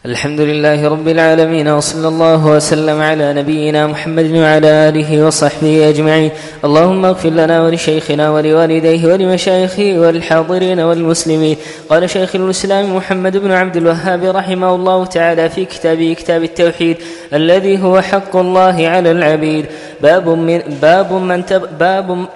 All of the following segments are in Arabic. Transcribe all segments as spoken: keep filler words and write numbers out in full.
الحمد لله رب العالمين، وصلى الله وسلم على نبينا محمد وعلى آله وصحبه أجمعين. اللهم اغفر لنا ولشيخنا ولوالديه ولمشايخه والحاضرين والمسلمين. قال شيخ الإسلام محمد بن عبد الوهاب رحمه الله تعالى في كتابه كتاب التوحيد الذي هو حق الله على العبيد: باب من باب من تب باب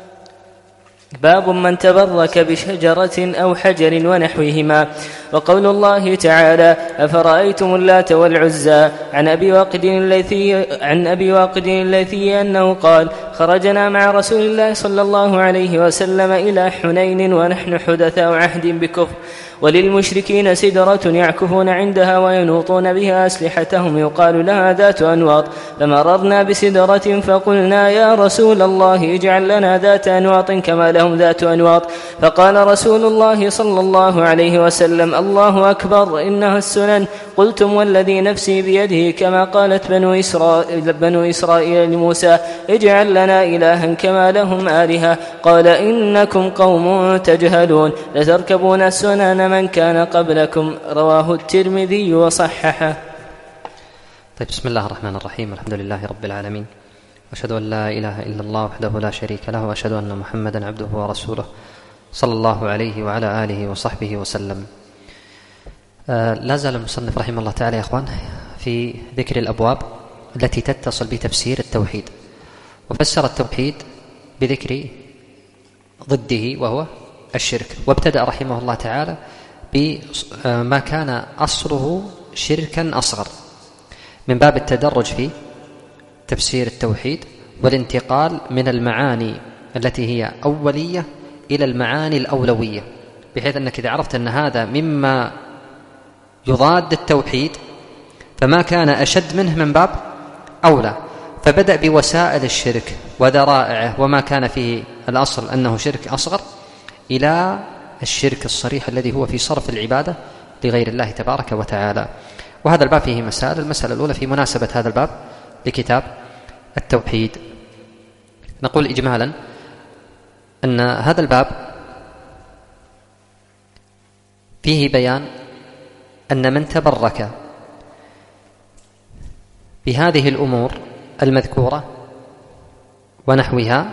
باب من تبرك بشجرة أو حجر ونحوهما. وقول الله تعالى: أفرأيتم اللات والعزى. عن أبي واقد الليثي عن أبي واقد الليثي أنه قال: خرجنا مع رسول الله صلى الله عليه وسلم إلى حنين ونحن حدثاء عهد بكفر، وللمشركين سدرة يعكفون عندها وينوطون بها أسلحتهم يقال لها ذات أنواط، فمررنا بسدرة فقلنا: يا رسول الله اجعل لنا ذات أنواط كما لهم ذات أنواط. فقال رسول الله صلى الله عليه وسلم: الله أكبر، إنها السنن. قلتم والذي نفسي بيده كما قالت بنو إسرائيل, بنو إسرائيل لموسى: اجعل لنا إلها كما لهم آلهة. قال: إنكم قوم تجهلون، لتركبون سنن من كان قبلكم. رواه الترمذي وصححه. طيب، بسم الله الرحمن الرحيم. الحمد لله رب العالمين، وأشهد أن لا إله إلا الله وحده لا شريك له، وأشهد أن محمدا عبده ورسوله صلى الله عليه وعلى آله وصحبه وسلم. آه لا زال المصنف رحمه الله تعالى يا أخوان في ذكر الأبواب التي تتصل بتفسير التوحيد، وفسر التوحيد بذكر ضده وهو الشرك. وابتدأ رحمه الله تعالى بما كان أصله شركا أصغر من باب التدرج في تفسير التوحيد والانتقال من المعاني التي هي أولية إلى المعاني الأولوية، بحيث أنك إذا عرفت أن هذا مما يضاد التوحيد فما كان أشد منه من باب أولى. فبدأ بوسائل الشرك وذرائعه وما كان فيه الأصل أنه شرك أصغر، إلى الشرك الصريح الذي هو في صرف العبادة لغير الله تبارك وتعالى. وهذا الباب فيه مسائل. المسألة الأولى في مناسبة هذا الباب لكتاب التوحيد. نقول إجمالا أن هذا الباب فيه بيان أن من تبرك بهذه الأمور المذكورة ونحوها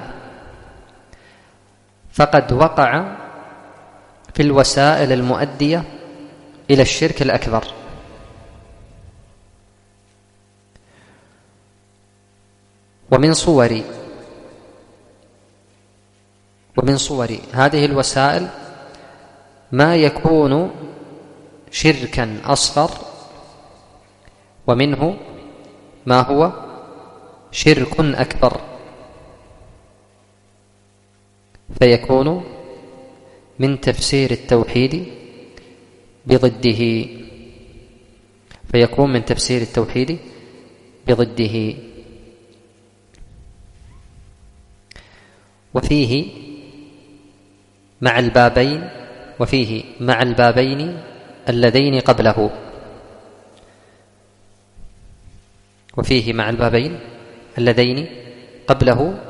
فقد وقع في الوسائل المؤدية إلى الشرك الأكبر. ومن صور ومن صور هذه الوسائل ما يكون شركا أصغر، ومنه ما هو شرك أكبر، فيكون من تفسير التوحيد بضده فيكون من تفسير التوحيد بضده وفيه مع البابين وفيه مع البابين اللذين قبله وفيه مع البابين اللذين قبله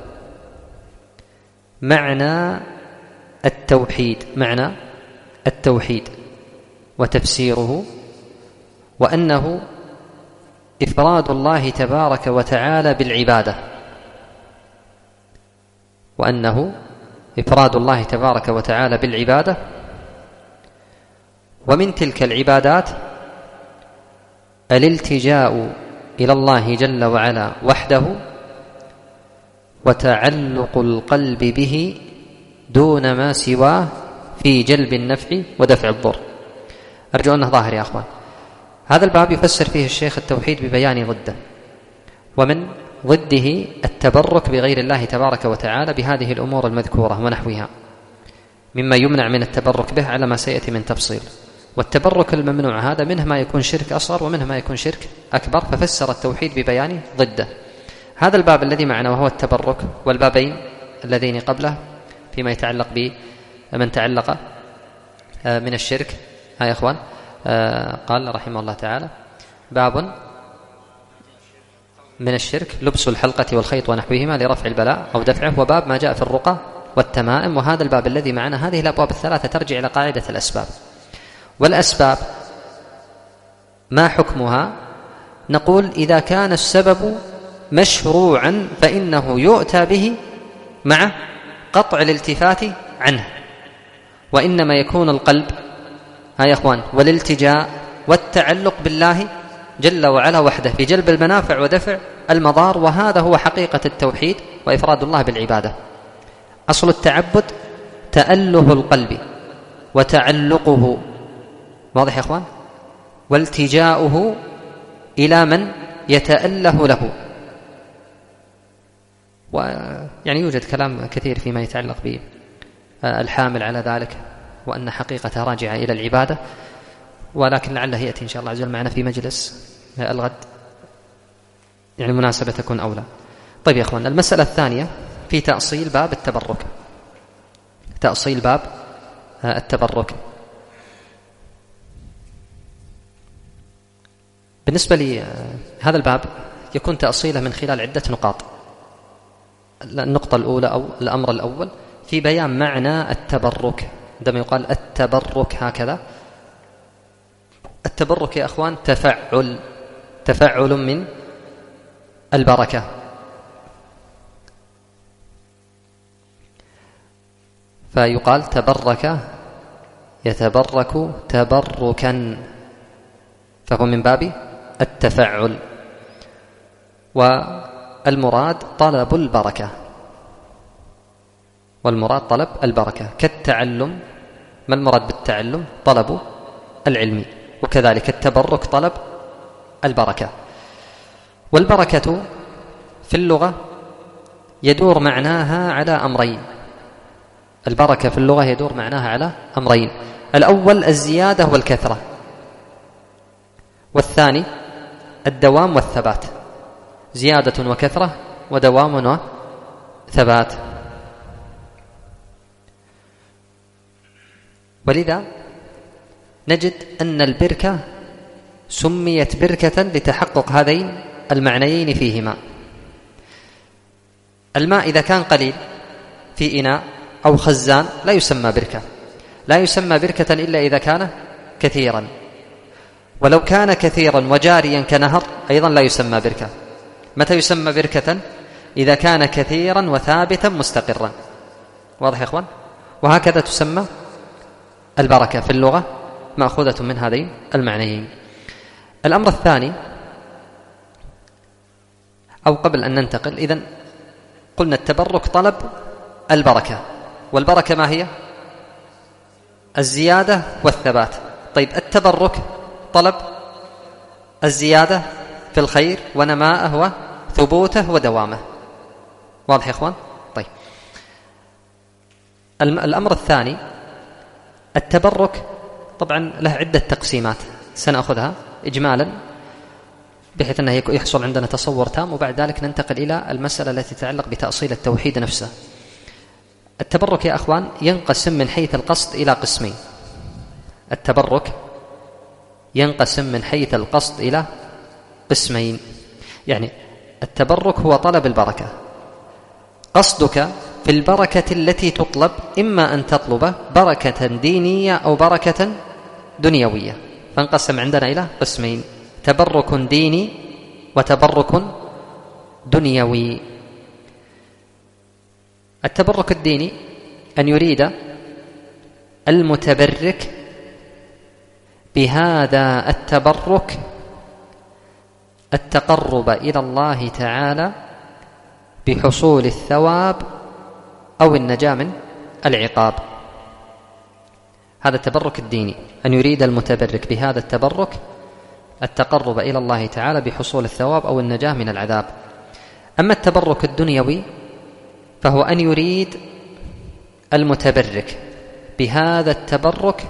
معنى التوحيد معنى التوحيد وتفسيره، وأنه إفراد الله تبارك وتعالى بالعبادة وأنه إفراد الله تبارك وتعالى بالعبادة ومن تلك العبادات الالتجاء إلى الله جل وعلا وحده وتعلق القلب به دون ما سواه في جلب النفع ودفع الضر. أرجو أنه ظاهر يا أخوان. هذا الباب يفسر فيه الشيخ التوحيد ببيان ضده، ومن ضده التبرك بغير الله تبارك وتعالى بهذه الأمور المذكورة ونحوها، مما يمنع من التبرك به على ما سيأتي من تفصيل. والتبرك الممنوع هذا منه ما يكون شرك أصغر ومنه ما يكون شرك أكبر، ففسر التوحيد ببيان ضده. هذا الباب الذي معنا وهو التبرك، والبابين اللذين قبله فيما يتعلق بمن تعلق من الشرك. ها يا أخوان، قال رحمه الله تعالى: باب من الشرك لبس الحلقة والخيط ونحوهما لرفع البلاء أو دفعه، وباب ما جاء في الرقى والتمائم. وهذا الباب الذي معنا، هذه الأبواب الثلاثة ترجع إلى قاعدة الأسباب، والأسباب ما حكمها؟ نقول إذا كان السبب مشروعا فإنه يؤتى به مع قطع الالتفات عنه، وإنما يكون القلب ها يا أخوان والالتجاء والتعلق بالله جل وعلا وحده في جلب المنافع ودفع المضار، وهذا هو حقيقة التوحيد وإفراد الله بالعبادة. أصل التعبد تأله القلب وتعلقه، واضح يا أخوان، والتجاؤه إلى من يتأله له. ويعني يوجد كلام كثير فيما يتعلق بالحامل على ذلك، وأن حقيقة راجعة إلى العبادة، ولكن لعله يأتي إن شاء الله عز وجل معنا في مجلس الغد، يعني مناسبة تكون أولى. طيب يا أخوان، المسألة الثانية في تأصيل باب التبرك، تأصيل باب التبرك. بالنسبة لي هذا الباب يكون تأصيله من خلال عدة نقاط. النقطة الأولى أو الأمر الأول في بيان معنى التبرك. عندما يقال التبرك هكذا، التبرك يا أخوان تفعل تفعل من البركة. فيقال تبرك يتبرك تبركا، فهو من باب التفعل. والمراد طلب البركة، والمراد طلب البركة كالتعلم. ما المراد بالتعلم؟ طلب العلم، وكذلك التبرك طلب البركة. والبركة في اللغة يدور معناها على أمرين. البركة في اللغة يدور معناها على أمرين: الأول الزيادة والكثرة، والثاني الدوام والثبات. زيادة وكثرة ودوام وثبات. ولذا نجد أن البركة سميت بركة لتحقق هذين المعنيين فيهما. الماء إذا كان قليل في إناء أو خزان لا يسمى بركة، لا يسمى بركة إلا إذا كان كثيرا، ولو كان كثيرا وجاريا كنهر أيضا لا يسمى بركة. متى يسمى بركة؟ إذا كان كثيرا وثابتا مستقرا. واضح يا أخوان؟ وهكذا تسمى البركة في اللغة، مأخوذة من هذين المعنيين. الأمر الثاني، أو قبل أن ننتقل، إذن قلنا التبرك طلب البركة، والبركة ما هي؟ الزيادة والثبات. طيب التبرك طلب الزيادة في الخير ونماءه وثبوته ودوامه. واضح يا إخوان؟ طيب الأمر الثاني التبرك طبعا له عدة تقسيمات سنأخذها إجمالا بحيث أنه يحصل عندنا تصور تام، وبعد ذلك ننتقل إلى المسألة التي تتعلق بتأصيل التوحيد نفسه. التبرك يا أخوان ينقسم من حيث القصد إلى قسمين. التبرك ينقسم من حيث القصد إلى قسمين، يعني التبرك هو طلب البركة. قصدك في البركة التي تطلب إما أن تطلب بركة دينية أو بركة دنيوية، فانقسم عندنا إلى قسمين: تبرك ديني وتبرك دنيوي. التبرك الديني أن يريد المتبرك بهذا التبرك التقرب إلى الله تعالى بحصول الثواب أو النجاة من العقاب. هذا التبرك الديني، أن يريد المتبرك بهذا التبرك التقرب إلى الله تعالى بحصول الثواب أو النجاة من العذاب. أما التبرك الدنيوي فهو أن يريد المتبرك بهذا التبرك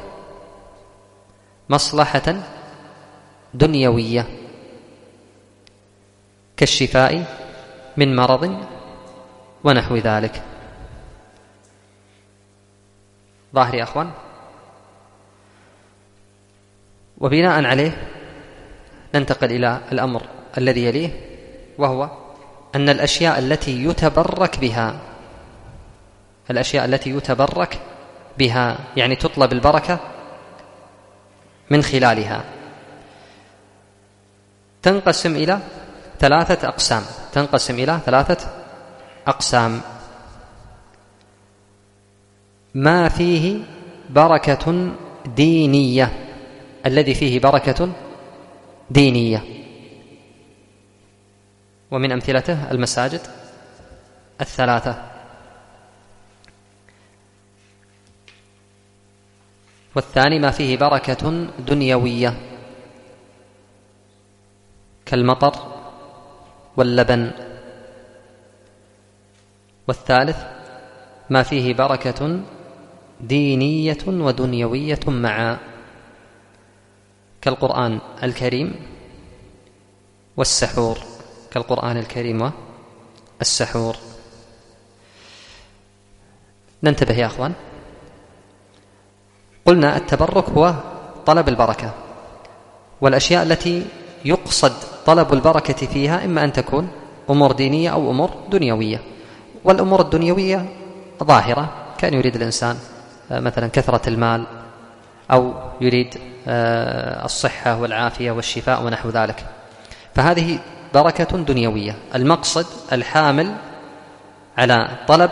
مصلحة دنيوية كالشفاء من مرض ونحو ذلك. ظاهر يا أخوان؟ وبناء عليه ننتقل إلى الأمر الذي يليه، وهو أن الأشياء التي يتبرك بها الأشياء التي يتبرك بها يعني تطلب البركة من خلالها، تنقسم إلى ثلاثة أقسام تنقسم إلى ثلاثة أقسام ما فيه بركة دينية، الذي فيه بركة دينية، ومن أمثلته المساجد الثلاثة. والثاني ما فيه بركة دنيوية كالمطر واللبن. والثالث ما فيه بركة دينية ودنيوية معا كالقرآن الكريم والسحور كالقرآن الكريم والسحور. ننتبه يا أخوان، قلنا التبرك هو طلب البركة، والأشياء التي يقصد طلب البركة فيها إما أن تكون أمور دينية أو أمور دنيوية. والأمور الدنيوية ظاهرة، كان يريد الإنسان مثلا كثرة المال، أو يريد الصحة والعافية والشفاء ونحو ذلك، فهذه بركة دنيوية. المقصد الحامل على طلب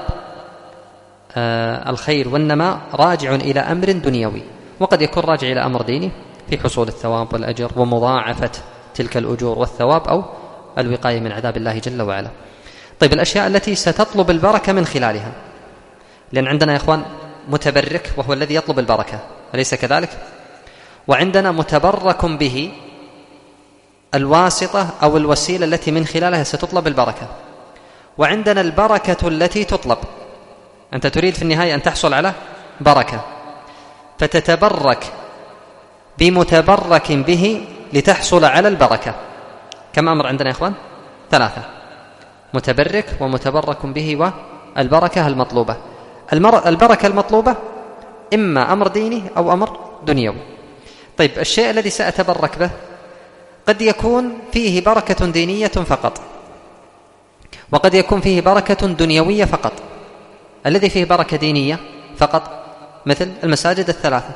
الخير والنماء راجع إلى أمر دنيوي، وقد يكون راجع إلى أمر ديني في حصول الثواب والأجر ومضاعفة تلك الأجور والثواب، أو الوقاية من عذاب الله جل وعلا. طيب، الأشياء التي ستطلب البركة من خلالها، لأن عندنا يا إخوان متبرك وهو الذي يطلب البركة، أليس كذلك؟ وعندنا متبرك به الواسطة أو الوسيلة التي من خلالها ستطلب البركة، وعندنا البركة التي تطلب. أنت تريد في النهاية أن تحصل على بركة، فتتبرك بمتبرك به لتحصل على البركة. كم أمر عندنا يا إخوان؟ ثلاثة: متبرك ومتبرك به والبركة المطلوبة. البركة المطلوبة إما أمر ديني أو أمر دنيوي. طيب، الشيء الذي سأتبرك به قد يكون فيه بركة دينية فقط، وقد يكون فيه بركة دنيوية فقط. الذي فيه بركة دينية فقط مثل المساجد الثلاثة،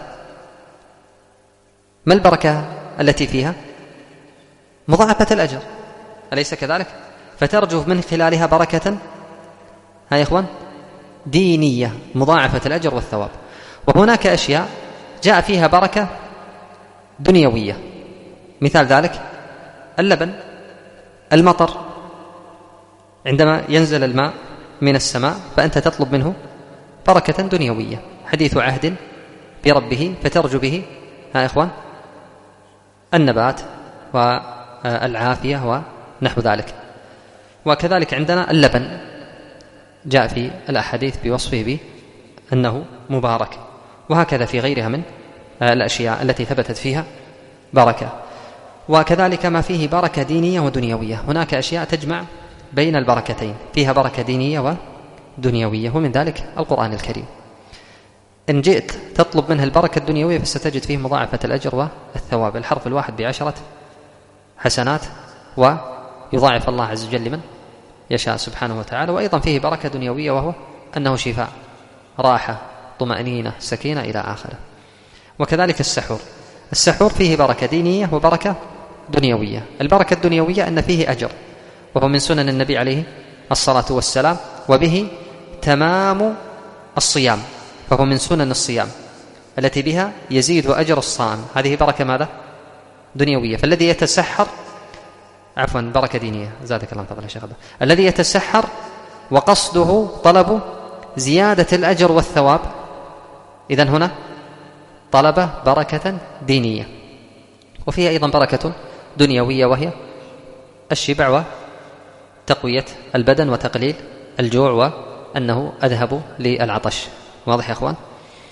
ما البركة التي فيها؟ مضاعفة الأجر، أليس كذلك؟ فترجو من خلالها بركة ها يا إخوان دينية، مضاعفة الأجر والثواب. وهناك أشياء جاء فيها بركة دنيوية، مثال ذلك اللبن، المطر، عندما ينزل الماء من السماء فأنت تطلب منه بركة دنيوية، حديث عهد بربه فترجو به ها إخوان النبات والعافية ونحو ذلك. وكذلك عندنا اللبن، جاء في الأحاديث بوصفه بأنه مبارك، وهكذا في غيرها من الأشياء التي ثبتت فيها بركة. وكذلك ما فيه بركة دينية ودنيوية، هناك أشياء تجمع بين البركتين، فيها بركة دينية ودنيوية، ومن ذلك القرآن الكريم. إن جئت تطلب منه البركة الدنيوية فستجد فيه مضاعفة الأجر والثواب، الحرف الواحد بعشرة حسنات، ويضاعف الله عز وجل لمن يشاء سبحانه وتعالى. وأيضا فيه بركة دنيوية وهو أنه شفاء، راحة، طمأنينة، سكينة إلى آخره. وكذلك السحور، السحور فيه بركة دينية وبركة دنيوية. البركة الدنيوية أن فيه أجر، وهو من سنن النبي عليه الصلاة والسلام، وبه تمام الصيام، فهو من سنن الصيام التي بها يزيد أجر الصائم. هذه بركة ماذا؟ دنيوية. فالذي يتسحر، عفوا بركة دينية، زادك الله فضل يا شيخ. الذي يتسحر وقصده طلب زيادة الأجر والثواب، إذن هنا طلب بركة دينية. وفيها أيضا بركة دنيوية وهي الشبع وتقوية البدن وتقليل الجوع، وأنه أذهب للعطش. واضح يا أخوان؟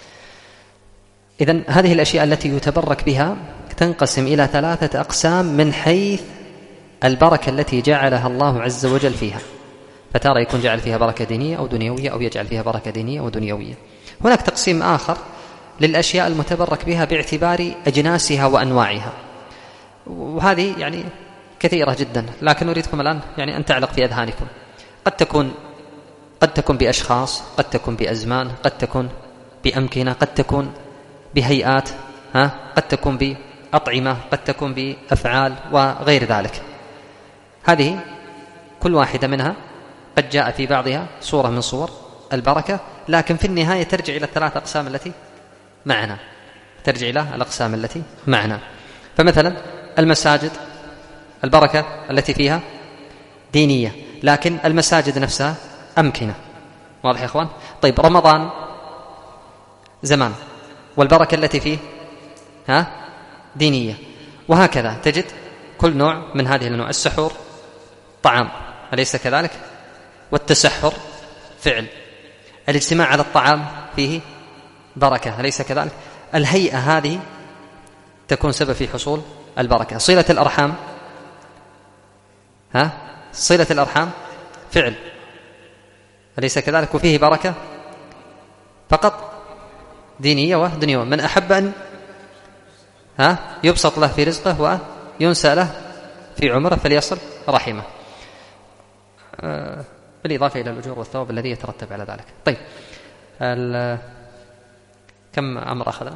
إذن هذه الأشياء التي يتبرك بها تنقسم إلى ثلاثة أقسام من حيث البركة التي جعلها الله عز وجل فيها. فترى يكون جعل فيها بركة دينية أو دنيوية، أو يجعل فيها بركة دينية ودنيوية. هناك تقسيم آخر للأشياء المتبرك بها باعتبار أجناسها وأنواعها، وهذه يعني كثيرة جدا، لكن أريدكم الآن يعني أن تعلق في أذهانكم. قد تكون قد تكون بأشخاص، قد تكون بأزمان، قد تكون بأمكنة، قد تكون بهيئات، ها قد تكون بأطعمة، قد تكون بأفعال وغير ذلك. هذه كل واحدة منها قد جاء في بعضها صورة من صور البركة، لكن في النهاية ترجع إلى الثلاث أقسام التي معنا ترجع إلى الأقسام التي معنا. فمثلا المساجد البركة التي فيها دينية، لكن المساجد نفسها أمكنة. واضح يا إخوان؟ طيب رمضان زمان والبركة التي فيه ها دينية، وهكذا تجد كل نوع من هذه الأنواع. السحور طعام أليس كذلك؟ والتسحر فعل. الاجتماع على الطعام فيه بركة أليس كذلك؟ الهيئة هذه تكون سبب في حصول البركة. صلة الأرحام ها صلة الأرحام فعل أليس كذلك؟ وفيه بركة فقط دينية ودنيوية. من أحب أن ها يبسط له في رزقه وينسى له في عمره فليصل رحمه، بالإضافة إلى الأجور والثواب الذي يترتب على ذلك. طيب كم أمر أخذنا؟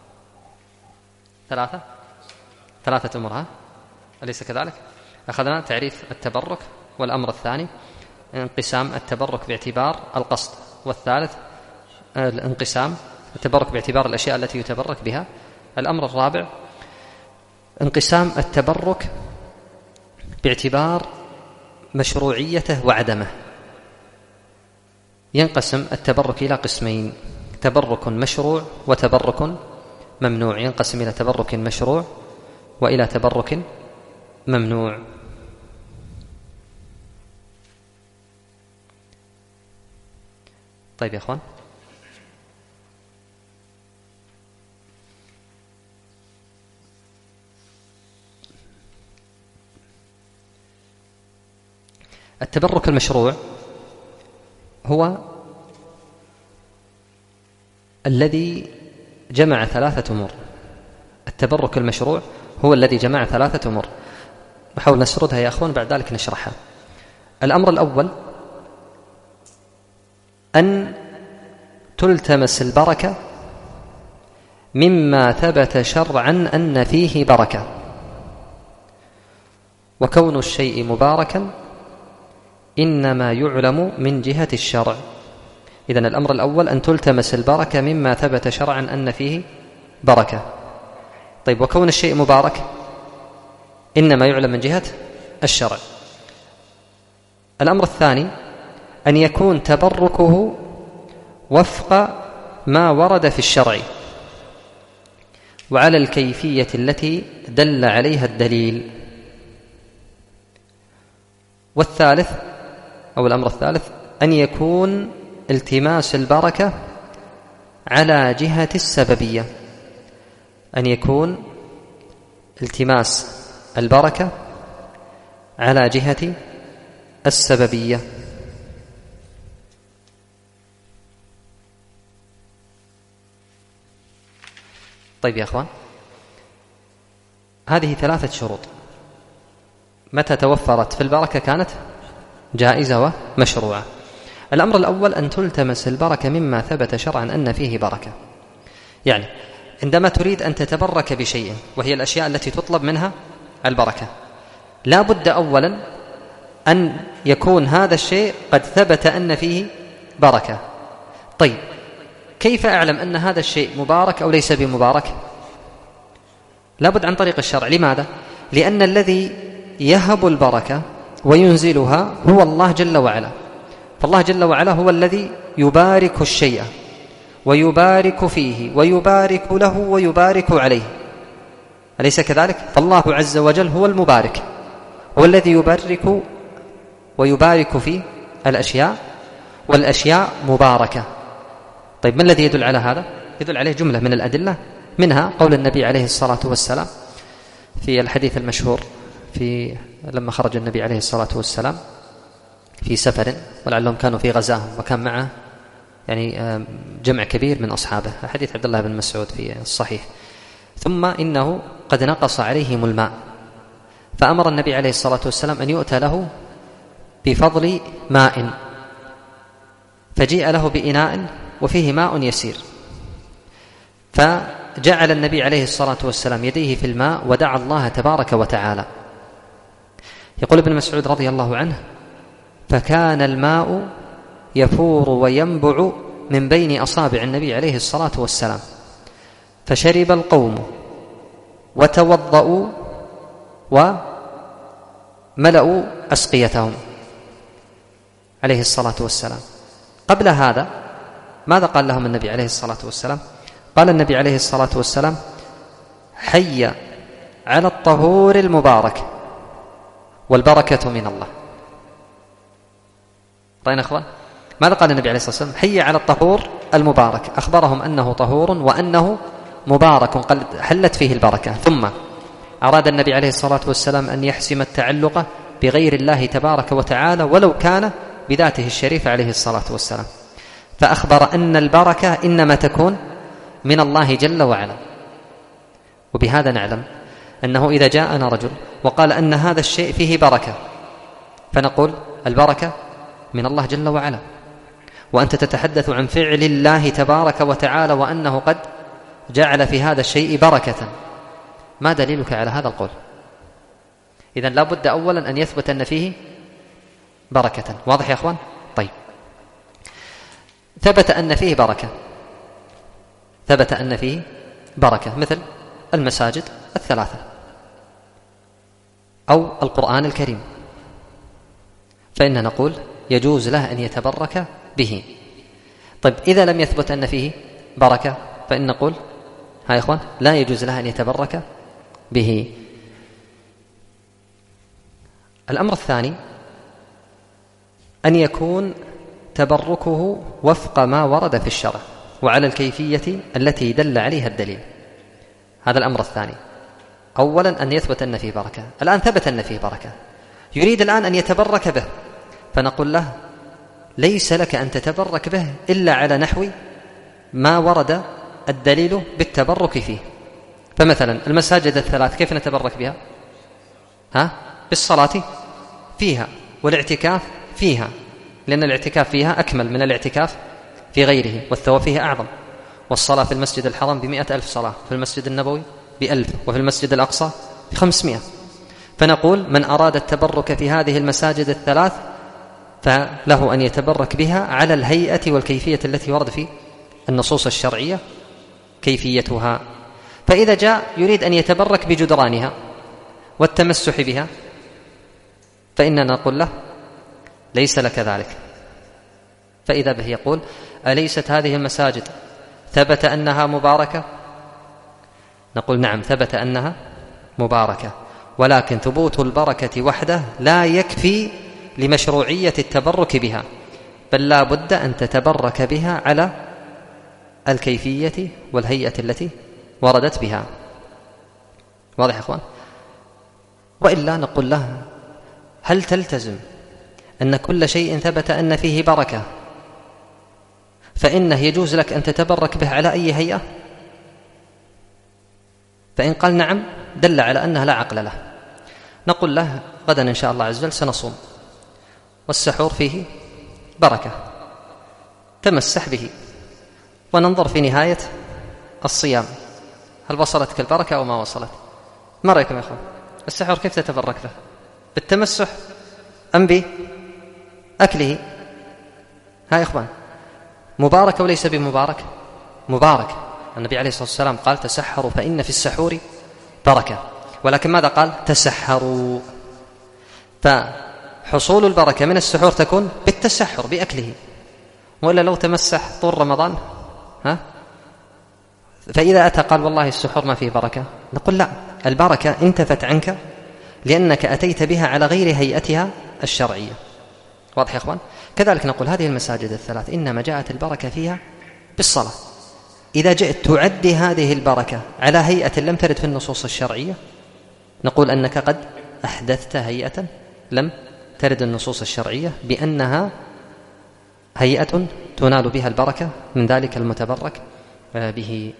ثلاثة ثلاثة أمور ها أليس كذلك؟ أخذنا تعريف التبرك، والأمر الثاني انقسام التبرك باعتبار القصد، والثالث الانقسام التبرك باعتبار الأشياء التي يتبرك بها. الأمر الرابع انقسام التبرك باعتبار مشروعيته وعدمه. ينقسم التبرك إلى قسمين: تبرك مشروع وتبرك ممنوع. ينقسم إلى تبرك مشروع وإلى تبرك ممنوع. طيب يا أخوان، التبرك المشروع هو الذي جمع ثلاثة أمور. التبرك المشروع هو الذي جمع ثلاثة أمور. نحاول نسردها يا أخوان بعد ذلك نشرحها. الأمر الأول أن تلتمس البركة مما ثبت شرعا أن فيه بركة، وكون الشيء مباركا إنما يعلم من جهة الشرع. إذن الأمر الأول أن تلتمس البركة مما ثبت شرعا أن فيه بركة. طيب وكون الشيء مبارك إنما يعلم من جهة الشرع. الأمر الثاني أن يكون تبركه وفق ما ورد في الشرع وعلى الكيفية التي دل عليها الدليل. والثالث أو الأمر الثالث أن يكون التماس البركة على جهة السببية. أن يكون التماس البركة على جهة السببية. طيب يا أخوان، هذه ثلاثة شروط متى توفرت في البركة كانت جائزة ومشروعة. الأمر الأول أن تلتمس البركة مما ثبت شرعا أن فيه بركة. يعني عندما تريد أن تتبرك بشيء وهي الأشياء التي تطلب منها البركة، لا بد أولا أن يكون هذا الشيء قد ثبت أن فيه بركة. طيب كيف أعلم أن هذا الشيء مبارك أو ليس بمبارك؟ لا بد عن طريق الشرع. لماذا؟ لأن الذي يهب البركة وينزلها هو الله جل وعلا. فالله جل وعلا هو الذي يبارك الشيء ويبارك فيه ويبارك له ويبارك عليه، أليس كذلك؟ فالله عز وجل هو المبارك، هو الذي يبارك ويبارك في الأشياء، والأشياء مباركة. طيب ما الذي يدل على هذا؟ يدل عليه جملة من الأدلة، منها قول النبي عليه الصلاة والسلام في الحديث المشهور في لما خرج النبي عليه الصلاة والسلام في سفر، ولعلهم كانوا في غزاة وكان معه يعني جمع كبير من أصحابه، حديث عبد الله بن مسعود في الصحيح. ثم إنه قد نقص عليهم الماء، فأمر النبي عليه الصلاة والسلام أن يؤتى له بفضل ماء، فجيء له بإناء وفيه ماء يسير، جعل النبي عليه الصلاة والسلام يديه في الماء ودعا الله تبارك وتعالى. يقول ابن مسعود رضي الله عنه: فكان الماء يفور وينبع من بين أصابع النبي عليه الصلاة والسلام، فشرب القوم وتوضأوا وملأوا أسقيتهم عليه الصلاة والسلام. قبل هذا ماذا قال لهم النبي عليه الصلاة والسلام؟ قال النبي عليه الصلاة والسلام: حي على الطهور المبارك والبركة من الله. رأينا أخوان؟ ماذا قال النبي عليه الصلاة والسلام؟ حي على الطهور المبارك، أخبرهم أنه طهور وأنه مبارك قد حلت فيه البركة. ثم أراد النبي عليه الصلاة والسلام أن يحسم التعلق بغير الله تبارك وتعالى ولو كان بذاته الشريفة عليه الصلاة والسلام، فأخبر أن البركة إنما تكون من الله جل وعلا. وبهذا نعلم أنه إذا جاءنا رجل وقال أن هذا الشيء فيه بركة، فنقول البركة من الله جل وعلا، وأنت تتحدث عن فعل الله تبارك وتعالى وأنه قد جعل في هذا الشيء بركة. ما دليلك على هذا القول؟ إذن لا بد أولا أن يثبت أن فيه بركة. واضح يا أخوان؟ طيب، ثبت أن فيه بركة، ثبت أن فيه بركة مثل المساجد الثلاثة أو القرآن الكريم، فإن نقول يجوز له أن يتبرك به. طيب، إذا لم يثبت أن فيه بركة فإن نقول ها يا إخوان لا يجوز له أن يتبرك به. الأمر الثاني أن يكون تبركه وفق ما ورد في الشرع وعلى الكيفية التي دل عليها الدليل. هذا الأمر الثاني. أولا أن يثبت أن فيه بركة. الآن ثبت أن فيه بركة، يريد الآن أن يتبرك به، فنقول له ليس لك أن تتبرك به إلا على نحو ما ورد الدليل بالتبرك فيه. فمثلا المساجد الثلاث كيف نتبرك بها؟ ها؟ بالصلاة فيها والاعتكاف فيها، لأن الاعتكاف فيها أكمل من الاعتكاف في غيره، والثواب فيها أعظم. والصلاة في المسجد الحرام بمئة ألف صلاة، في المسجد النبوي بألف، وفي المسجد الأقصى بخمسمائة. فنقول من أراد التبرك في هذه المساجد الثلاث فله أن يتبرك بها على الهيئة والكيفية التي ورد في النصوص الشرعية كيفيتها. فإذا جاء يريد أن يتبرك بجدرانها والتمسح بها فإننا نقول له ليس لك ذلك. فإذا به يقول أليست هذه المساجد ثبت أنها مباركة؟ نقول نعم ثبت أنها مباركة، ولكن ثبوت البركة وحده لا يكفي لمشروعية التبرك بها، بل لا بد أن تتبرك بها على الكيفية والهيئة التي وردت بها. واضح يا أخوان؟ وإلا نقول له هل تلتزم أن كل شيء ثبت أن فيه بركة فإنه يجوز لك أن تتبرك به على أي هيئة؟ فإن قال نعم دل على أنها لا عقل له. نقول له غدا إن شاء الله عز وجل سنصوم، والسحور فيه بركة، تمسح به وننظر في نهاية الصيام هل وصلتك البركة أو ما وصلت. ما رأيكم يا أخوان؟ السحور كيف تتبرك به؟ بالتمسح أم بأكله؟ ها يا أخوان، مبارك وليس بمبارك؟ مبارك. النبي عليه الصلاة والسلام قال تسحروا فإن في السحور بركة، ولكن ماذا قال؟ تسحروا. فحصول البركة من السحور تكون بالتسحر بأكله، وإلا لو تمسح طول رمضان ها؟ فإذا أتى قال والله السحور ما فيه بركة، نقول لا، البركة انتفت عنك لأنك أتيت بها على غير هيئتها الشرعية. واضح يا أخوان؟ كذلك نقول هذه المساجد الثلاث إنما جاءت البركة فيها بالصلاة. إذا جئت تعدي هذه البركة على هيئة لم ترد في النصوص الشرعية نقول أنك قد أحدثت هيئة لم ترد النصوص الشرعية بأنها هيئة تنال بها البركة من ذلك المتبرك به.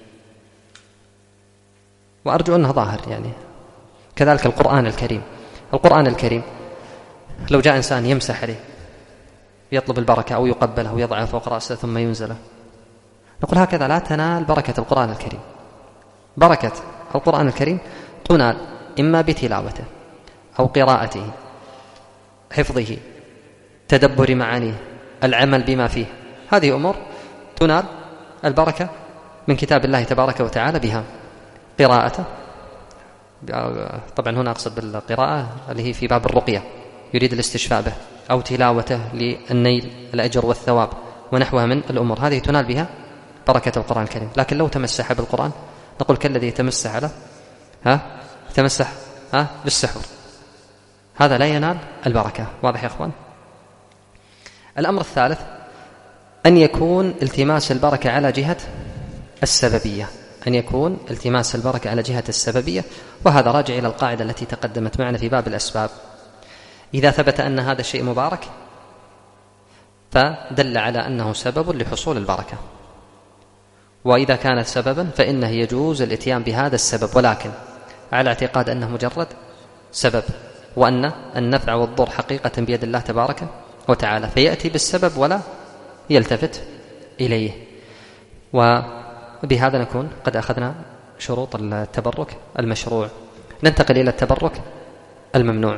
وأرجو أنها ظاهر يعني. كذلك القرآن الكريم، القرآن الكريم لو جاء إنسان يمسح عليه يطلب البركة أو يقبله أو يضعه فوق رأسه ثم ينزله، نقول هكذا لا تنال بركة القرآن الكريم. بركة القرآن الكريم تنال إما بتلاوته أو قراءته، حفظه، تدبر معانيه، العمل بما فيه. هذه أمور تنال البركة من كتاب الله تبارك وتعالى بها. قراءته، طبعا هنا أقصد بالقراءة اللي هي في باب الرقية يريد الاستشفاء به، أو تلاوته للنيل الأجر والثواب ونحوها من الأمور، هذه تنال بها بركة القرآن الكريم. لكن لو تمسح بالقرآن نقول كالذي يتمسح على ها يتمسح ها بالسحر، هذا لا ينال البركة. واضح يا أخوان؟ الأمر الثالث أن يكون التماس البركة على جهة السببية، أن يكون التماس البركة على جهة السببية، وهذا راجع إلى القاعدة التي تقدمت معنا في باب الأسباب. إذا ثبت أن هذا الشيء مبارك فدل على أنه سبب لحصول البركة، وإذا كانت سببا فإنه يجوز الاتيان بهذا السبب، ولكن على اعتقاد أنه مجرد سبب، وأن النفع والضر حقيقة بيد الله تبارك وتعالى، فيأتي بالسبب ولا يلتفت إليه. وبهذا نكون قد أخذنا شروط التبرك المشروع. ننتقل إلى التبرك الممنوع.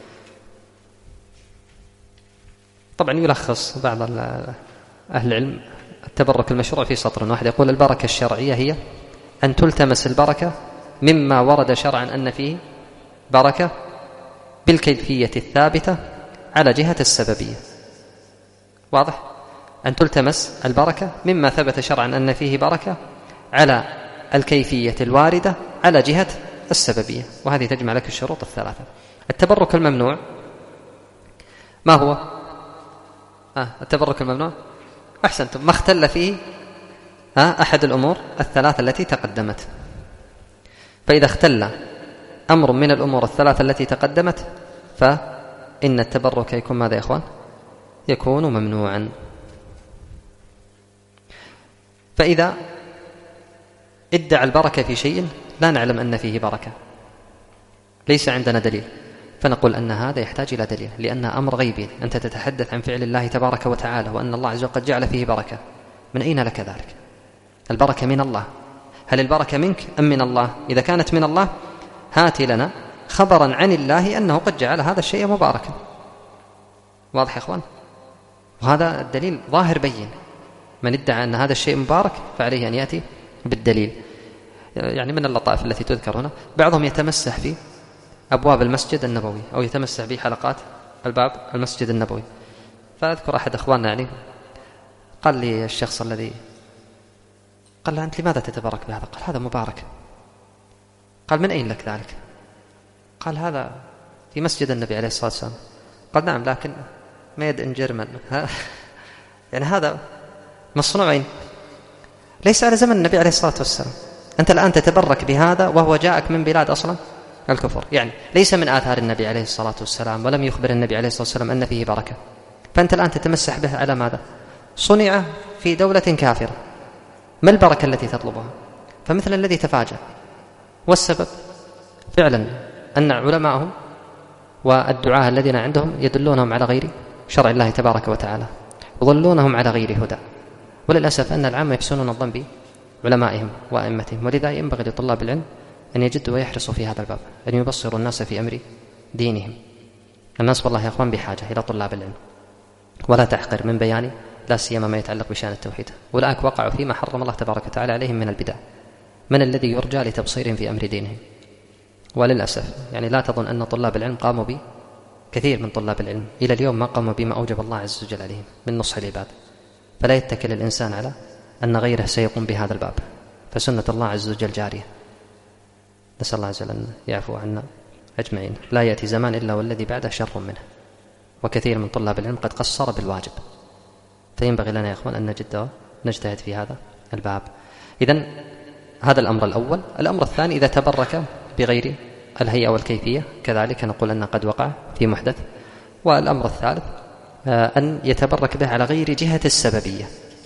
طبعا يلخص بعض أهل العلم التبرك المشروع في سطر واحد، يقول: البركة الشرعية هي أن تلتمس البركة مما ورد شرعا أن فيه بركة بالكيفية الثابتة على جهة السببية. واضح؟ أن تلتمس البركة مما ثبت شرعا أن فيه بركة على الكيفية الواردة على جهة السببية، وهذه تجمع لك الشروط الثلاثة. التبرك الممنوع ما هو؟ آه التبرك الممنوع أحسنتم، ما اختل فيه آه أحد الأمور الثلاثة التي تقدمت. فإذا اختل أمر من الأمور الثلاثة التي تقدمت فإن التبرك يكون ماذا يا إخوان؟ يكون ممنوعا. فإذا ادعى البركة في شيء لا نعلم أن فيه بركة، ليس عندنا دليل، فنقول أن هذا يحتاج إلى دليل، لأن أمر غيبي، أنت تتحدث عن فعل الله تبارك وتعالى وأن الله عز وجل قد جعل فيه بركة. من أين لك ذلك؟ البركة من الله. هل البركة منك أم من الله؟ إذا كانت من الله هات لنا خبرا عن الله أنه قد جعل هذا الشيء مباركا. واضح يا أخوان؟ وهذا الدليل ظاهر بين. من ادعى أن هذا الشيء مبارك فعليه أن يأتي بالدليل. يعني من اللطائف التي تذكر هنا بعضهم يتمسح في أبواب المسجد النبوي أو يتمسح في حلقات الباب المسجد النبوي. فأذكر أحد أخواننا يعني قال لي الشخص الذي قال له: أنت لماذا تتبرك بهذا؟ قال: هذا مبارك. قال: من أين لك ذلك؟ قال: هذا في مسجد النبي عليه الصلاة والسلام. قال: نعم، لكن ميد إن جيرمان، يعني هذا مصنوع أين؟ ليس على زمن النبي عليه الصلاة والسلام. أنت الآن تتبرك بهذا وهو جاءك من بلاد أصلا الكفر، يعني ليس من آثار النبي عليه الصلاة والسلام، ولم يخبر النبي عليه الصلاة والسلام أن فيه بركة، فأنت الآن تتمسح به على ماذا؟ صنع في دولة كافرة، ما البركة التي تطلبها؟ فمثل الذي تفاجأ. والسبب فعلا أن علماءهم والدعاة الذين عندهم يدلونهم على غير شرع الله تبارك وتعالى، يضلونهم على غير هدى. وللأسف أن العامة يحسنون الظن بعلمائهم وأئمتهم، ولذا ينبغي لطلاب العلم أن يجدوا ويحرصوا في هذا الباب، أن يبصروا الناس في أمر دينهم. الناس والله يا أخوان بحاجة إلى طلاب العلم، ولا تحقر من بيان لا سيما ما يتعلق بشأن التوحيد. أولئك وقعوا فيما حرم الله تبارك وتعالى عليهم من البدع. من الذي يرجى لتبصيرهم في أمر دينهم؟ وللأسف يعني لا تظن أن طلاب العلم قاموا به، كثير من طلاب العلم إلى اليوم ما قاموا بما أوجب الله عز وجل عليهم من نصح العباد. فلا يتكل الإنسان على أن غيره سيقوم بهذا الباب، فسنة الله عز وجل جارية. نسأل الله عز وجل أن يعفو عنا أجمعين. لا يأتي زمان إلا والذي بعده شر منه، وكثير من طلاب العلم قد قصر بالواجب، فينبغي لنا يا أخوان أن نجد نجتهد في هذا الباب. إذن هذا الأمر الأول. الأمر الثاني: إذا تبرك بغير الهيئة والكيفية كذلك نقول أن قد وقع في محدث. والأمر الثالث أن يتبرك به على غير جهة السببية،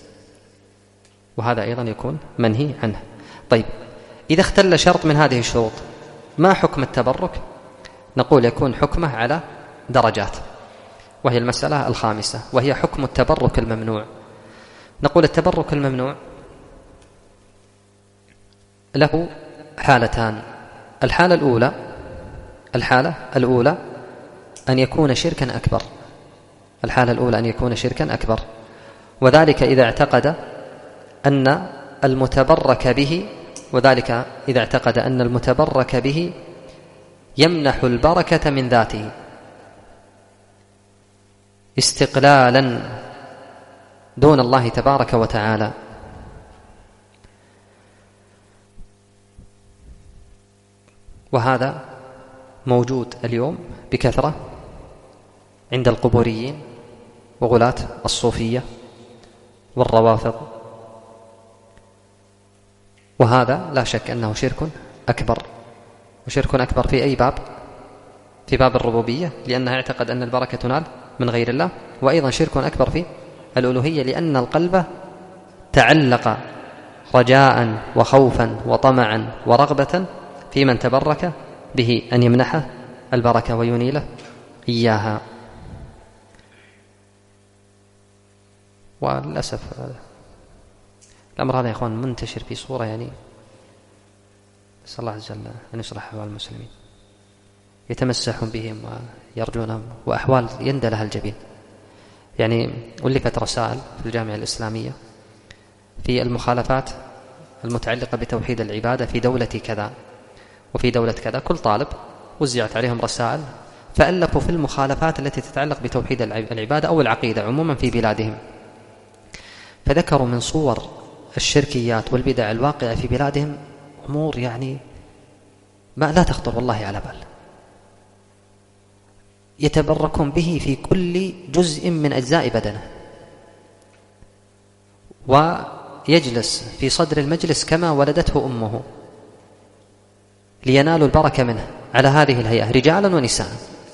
وهذا أيضا يكون منهي عنه. طيب، إذا اختل شرط من هذه الشروط ما حكم التبرك؟ نقول يكون حكمه على درجات، وهي المسألة الخامسة، وهي حكم التبرك الممنوع. نقول التبرك الممنوع له حالتان. الحالة الأولى الحالة الأولى أن يكون شركا أكبر الحالة الأولى أن يكون شركا أكبر وذلك إذا اعتقد أن المتبرك به وذلك إذا اعتقد أن المتبرك به يمنح البركة من ذاته استقلالا دون الله تبارك وتعالى. وهذا موجود اليوم بكثرة عند القبوريين وغلاة الصوفية والروافض، وهذا لا شك أنه شرك أكبر. وشرك أكبر في أي باب؟ في باب الربوبية، لأنها اعتقد أن البركة تنال من غير الله، وأيضا شرك أكبر في الألوهية، لأن القلب تعلق رجاء وخوفا وطمعا ورغبة في من تبرك به أن يمنحه البركة وينيله إياها. وللأسف الأمر هذا يا أخوان منتشر في صورة يعني نسأل الله عز وجل أن يصلح أحوال المسلمين، يتمسحون بهم ويرجونهم، وأحوال يندى لها الجبين. يعني ألفت رسائل في الجامعة الإسلامية في المخالفات المتعلقة بتوحيد العبادة في دولة كذا وفي دولة كذا، كل طالب وزعت عليهم رسائل فألفوا في المخالفات التي تتعلق بتوحيد العبادة أو العقيدة عموما في بلادهم، فذكروا من صور الشركيات والبدع الواقعة في بلادهم أمور يعني ما لا تخطر والله على بال، يتبركون به في كل جزء من أجزاء بدنه، ويجلس في صدر المجلس كما ولدته أمه لينالوا البركة منه على هذه الهيئة رجالا ونساء.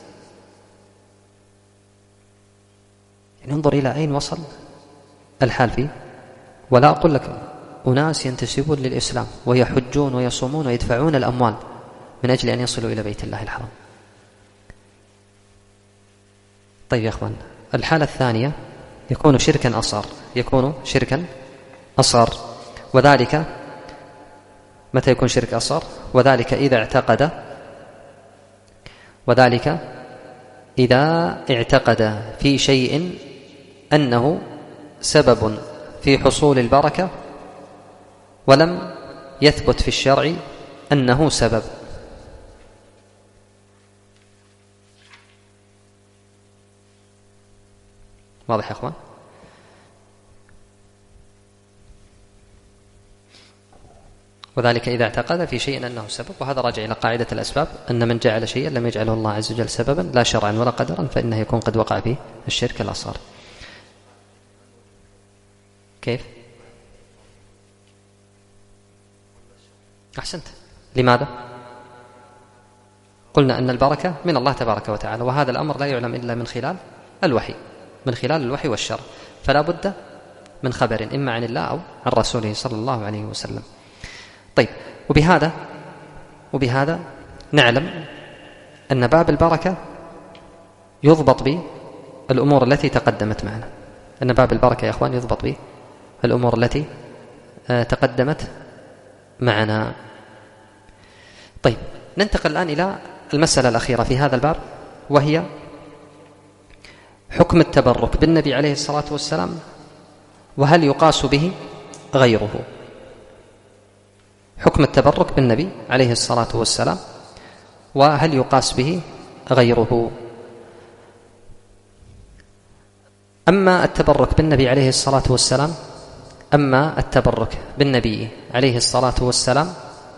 يعني انظر إلى أين وصل الحال فيه. ولا أقول لك أناس ينتسبون للإسلام ويحجون ويصومون ويدفعون الأموال من أجل أن يصلوا إلى بيت الله الحرام. طيب يا أخوان، الحالة الثانية يكون شركا أصغر يكون شركا أصغر وذلك متى يكون شرك أصغر؟ وذلك إذا اعتقد وذلك إذا اعتقد في شيء أنه سبب في حصول البركة ولم يثبت في الشرع أنه سبب. واضح يا أخوان؟ وذلك إذا اعتقد في شيء أنه سبب، وهذا راجع إلى قاعدة الأسباب، أن من جعل شيئا لم يجعله الله عز وجل سببا لا شرعا ولا قدرا فإنه يكون قد وقع فيه الشرك الأصغر. كيف؟ أحسنت. لماذا؟ قلنا أن البركة من الله تبارك وتعالى، وهذا الأمر لا يعلم إلا من خلال الوحي من خلال الوحي والشرع، فلا بد من خبر إما عن الله أو عن رسوله صلى الله عليه وسلم. طيب، وبهذا وبهذا نعلم أن باب البركة يضبط به الأمور التي تقدمت معنا، أن باب البركة يا أخوان يضبط به الأمور التي تقدمت معنا. طيب، ننتقل الآن إلى المسألة الأخيرة في هذا الباب، وهي حكم التبرك بالنبي عليه الصلاة والسلام، وهل يقاس به غيره. حكم التبرك بالنبي عليه الصلاة والسلام وهل يقاس به غيره. أما التبرك بالنبي عليه الصلاة والسلام أما التبرك بالنبي عليه الصلاة والسلام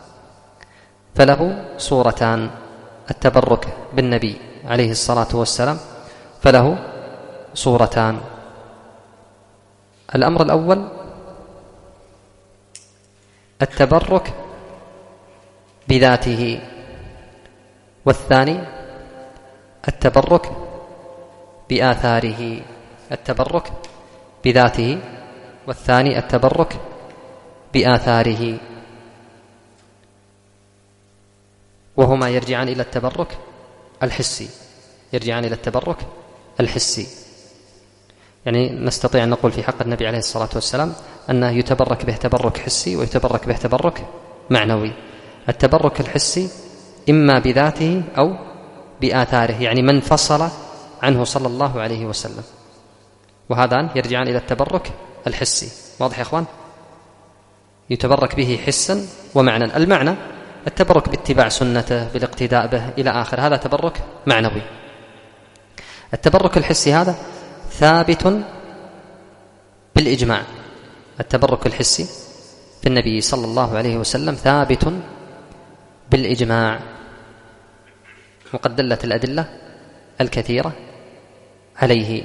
فله صورتان. التبرك بالنبي عليه الصلاة والسلام فله صورتان. الأمر الأول التبرك بذاته، والثاني التبرك بآثاره. التبرك بذاته والثاني التبرك بآثاره، وهما يرجعان إلى التبرك الحسي يرجعان إلى التبرك الحسي يعني نستطيع أن نقول في حق النبي عليه الصلاة والسلام أنه يتبرك به تبرك حسي ويتبرك به تبرك معنوي. التبرك الحسي إما بذاته أو بآثاره، يعني من فصل عنه صلى الله عليه وسلم، وهذان يرجعان إلى التبرك الحسي. واضح يا أخوان؟ يتبرك به حسا ومعنى. المعنى التبرك باتباع سنته، بالاقتداء به إلى آخر، هذا تبرك معنوي. التبرك الحسي هذا ثابت بالإجماع. التبرك الحسي في النبي صلى الله عليه وسلم ثابت بالإجماع، وقد دلت الأدلة الكثيرة عليه.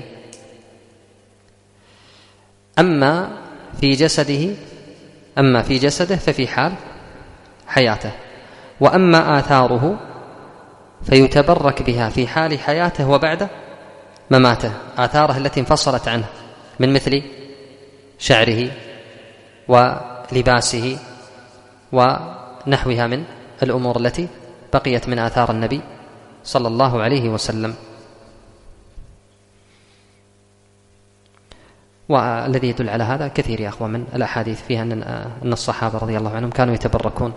أما في جسده أما في جسده ففي حال حياته، وأما آثاره فيتبرك بها في حال حياته وبعد مماته. آثاره التي انفصلت عنه من مثل شعره ولباسه ونحوها من الأمور التي بقيت من آثار النبي صلى الله عليه وسلم. والذي يدل على هذا كثير يا أخوة من الأحاديث فيها أن الصحابة رضي الله عنهم كانوا يتبركون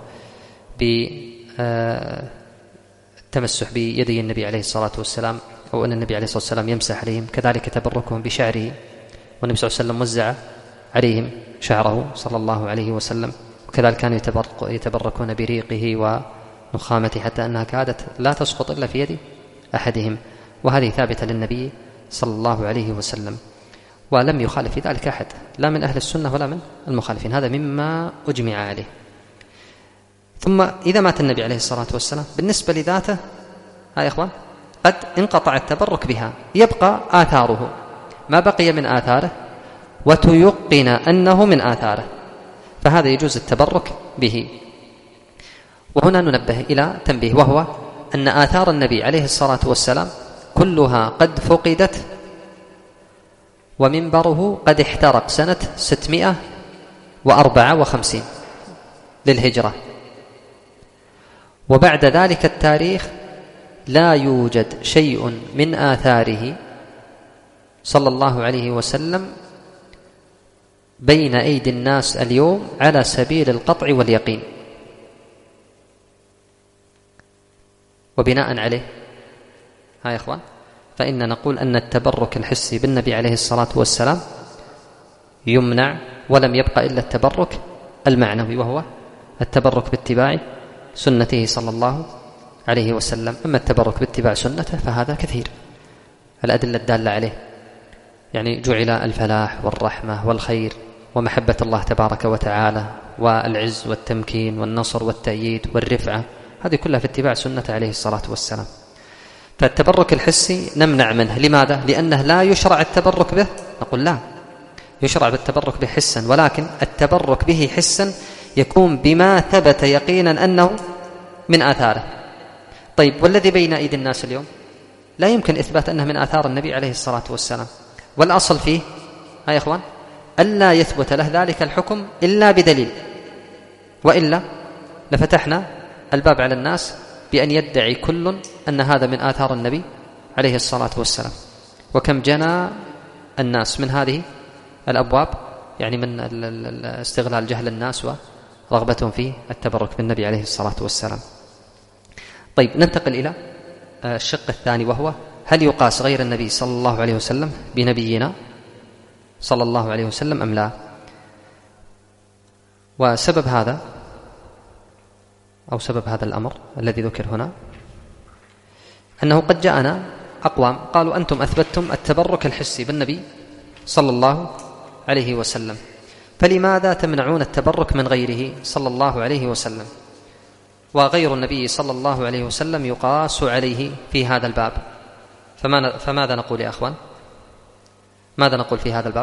بالتمسح بيدي النبي عليه الصلاة والسلام، أو أن النبي عليه الصلاة والسلام يمسح عليهم، كذلك تبركهم بشعره، والنبي صلى الله عليه وسلم وزع عليهم شعره صلى الله عليه وسلم، وكذلك كانوا يتبركون بريقه ونخامته حتى أنها كادت لا تسقط إلا في يد أحدهم، وهذه ثابتة للنبي صلى الله عليه وسلم، ولم يخالف في ذلك أحد لا من أهل السنة ولا من المخالفين، هذا مما أجمع عليه. ثم إذا مات النبي عليه الصلاة والسلام بالنسبة لذاته ها يا إخوان قد انقطع التبرك بها، يبقى آثاره، ما بقي من آثاره وتيقن أنه من آثاره، فهذا يجوز التبرك به. وهنا ننبه إلى تنبيه، وهو أن آثار النبي عليه الصلاة والسلام كلها قد فقدت، ومنبره قد احترق سنة ستمائة وأربعة وخمسين للهجرة، وبعد ذلك التاريخ لا يوجد شيء من آثاره صلى الله عليه وسلم بين أيدي الناس اليوم على سبيل القطع واليقين. وبناء عليه ها يا إخوان فإن نقول أن التبرك الحسي بالنبي عليه الصلاة والسلام يمنع، ولم يبقى إلا التبرك المعنوي، وهو التبرك باتباع سنته صلى الله عليه وسلم. أما التبرك باتباع سنته فهذا كثير، الأدلة الدالة عليه، يعني جعل الفلاح والرحمة والخير ومحبة الله تبارك وتعالى والعز والتمكين والنصر والتأييد والرفعة، هذه كلها في اتباع سنته عليه الصلاة والسلام. فالتبرك الحسي نمنع منه، لماذا؟ لأنه لا يشرع التبرك به، نقول لا، يشرع بالتبرك به حسا، ولكن التبرك به حسا يكون بما ثبت يقينا أنه من آثاره. طيب والذي بين أيدي الناس اليوم لا يمكن إثبات أنه من آثار النبي عليه الصلاة والسلام، والأصل فيه ها يا إخوان ألا يثبت له ذلك الحكم إلا بدليل، وإلا لفتحنا الباب على الناس بأن يدعي كل أن هذا من آثار النبي عليه الصلاة والسلام. وكم جنى الناس من هذه الأبواب، يعني من استغلال جهل الناس ورغبتهم في التبرك بالنبي عليه الصلاة والسلام. طيب ننتقل إلى الشق الثاني، وهو هل يقاس غير النبي صلى الله عليه وسلم بنبينا صلى الله عليه وسلم أم لا؟ وسبب هذا أو سبب هذا الأمر الذي ذكر هنا أنه قد جاءنا أقوام قالوا أنتم أثبتتم التبرك الحسي بالنبي صلى الله عليه وسلم، فلماذا تمنعون التبرك من غيره صلى الله عليه وسلم؟ وغير النبي صلى الله عليه وسلم يقاس عليه في هذا الباب، فماذا نقول يا أخوان؟ ماذا نقول في هذا الباب؟